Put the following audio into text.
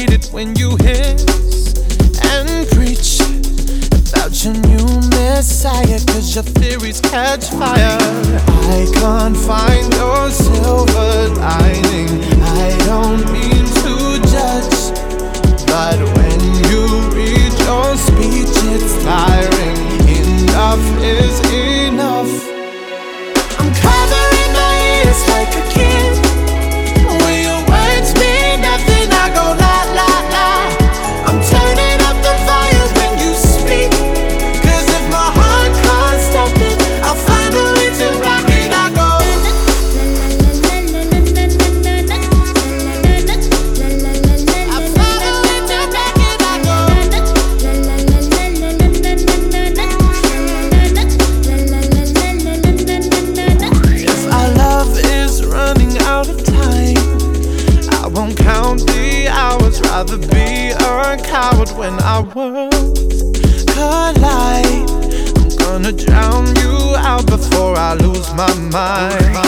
hate it when you hiss and preach about your new messiah, 'cause your theories catch fire. I can't find your silver lining. I don't mean to judge, but when you read your speech, it's tiring. Enough is enough. I'm covering my ears like a kid. When your words mean nothing, I go la la la. I'm turning up the volume when you speak, 'cause if my heart can't stop it, I'll find a way to rock it. I go I'll find a way to rock it. I go if our love is running out of time, I won't count the hours. Rather be a coward when our worlds collide. I'm gonna drown you out before I lose my mind.